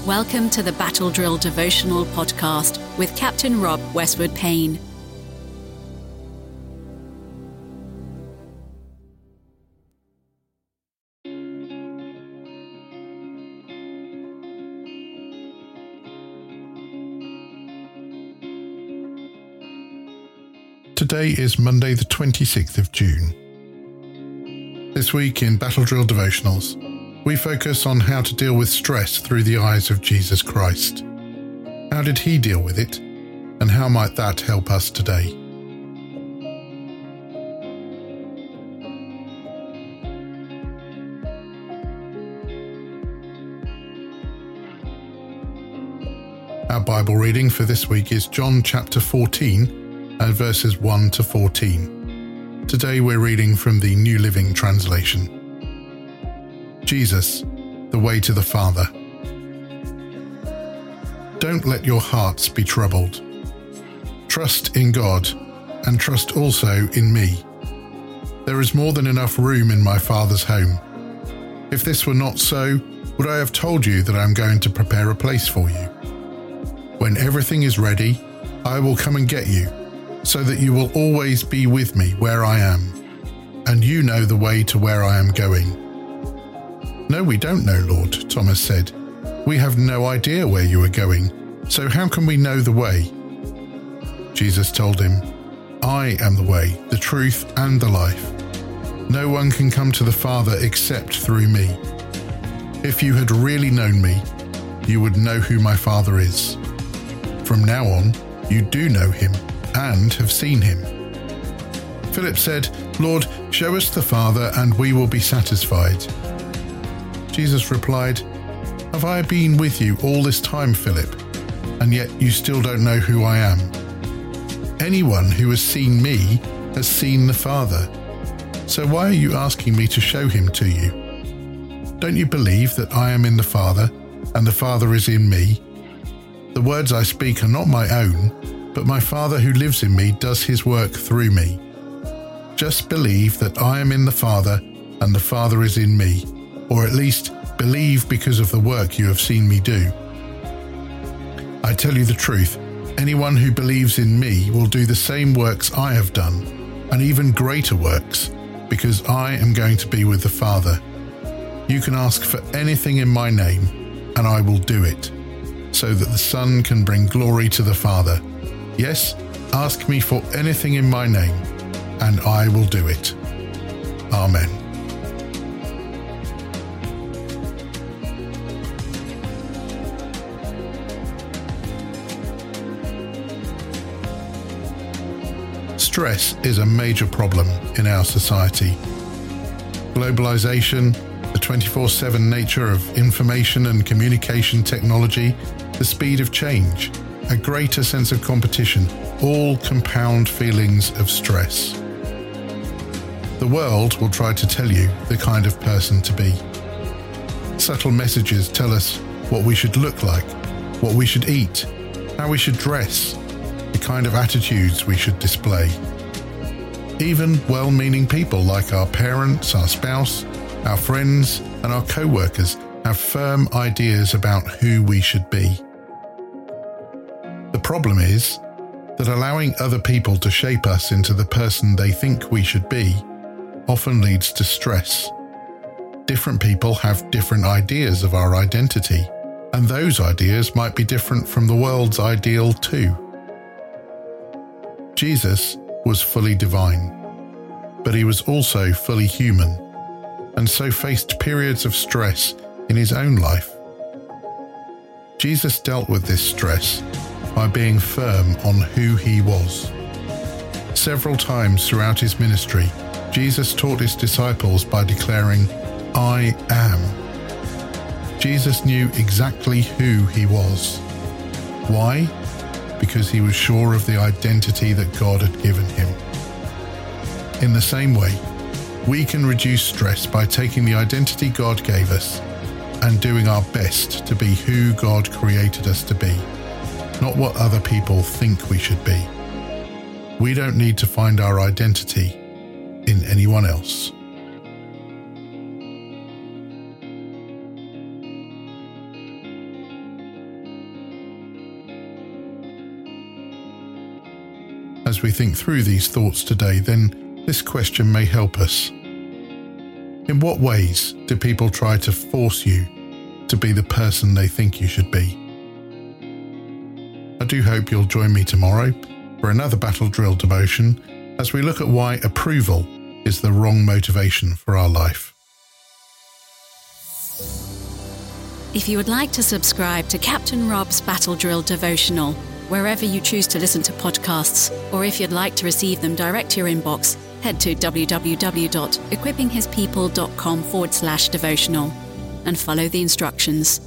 Welcome to the Battle Drill Devotional Podcast with Captain Rob Westwood Payne. Today is Monday the 26th of June. This week in Battle Drill Devotionals, we focus on how to deal with stress through the eyes of Jesus Christ. How did he deal with it, and how might that help us today? Our Bible reading for this week is John chapter 14 and verses 1 to 14. Today we're reading from the New Living Translation. Jesus, the way to the Father. Don't let your hearts be troubled. Trust in God, and trust also in me. There is more than enough room in my Father's home. If this were not so, would I have told you that I am going to prepare a place for you? When everything is ready, I will come and get you, so that you will always be with me where I am, and you know the way to where I am going. No, we don't know, Lord, Thomas said. We have no idea where you are going, so how can we know the way? Jesus told him, I am the way, the truth, and the life. No one can come to the Father except through me. If you had really known me, you would know who my Father is. From now on, you do know him and have seen him. Philip said, Lord, show us the Father and we will be satisfied. Jesus replied, Have I been with you all this time, Philip, and yet you still don't know who I am? Anyone who has seen me has seen the Father. So why are you asking me to show him to you? Don't you believe that I am in the Father, and the Father is in me? The words I speak are not my own, but my Father who lives in me does his work through me. Just believe that I am in the Father, and the Father is in me. Or at least believe because of the work you have seen me do. I tell you the truth, anyone who believes in me will do the same works I have done, and even greater works, because I am going to be with the Father. You can ask for anything in my name, and I will do it, so that the Son can bring glory to the Father. Yes, ask me for anything in my name, and I will do it. Amen. Stress is a major problem in our society. Globalization, the 24/7 nature of information and communication technology, the speed of change, a greater sense of competition, all compound feelings of stress. The world will try to tell you the kind of person to be. Subtle messages tell us what we should look like, what we should eat, how we should dress, the kind of attitudes we should display. Even well-meaning people like our parents, our spouse, our friends, and our co-workers have firm ideas about who we should be. The problem is that allowing other people to shape us into the person they think we should be often leads to stress. Different people have different ideas of our identity, and those ideas might be different from the world's ideal too. Jesus was fully divine, but he was also fully human, and so faced periods of stress in his own life. Jesus dealt with this stress by being firm on who he was. Several times throughout his ministry, Jesus taught his disciples by declaring, I am. Jesus knew exactly who he was. Why? Because he was sure of the identity that God had given him. In the same way, we can reduce stress by taking the identity God gave us and doing our best to be who God created us to be, not what other people think we should be. We don't need to find our identity in anyone else. as we think through these thoughts today, then this question may help us. In what ways do people try to force you to be the person they think you should be? I do hope you'll join me tomorrow for another Battle Drill devotion as we look at why approval is the wrong motivation for our life. If you would like to subscribe to Captain Rob's Battle Drill devotional, wherever you choose to listen to podcasts, or if you'd like to receive them direct to your inbox, head to www.equippinghispeople.com/devotional and follow the instructions.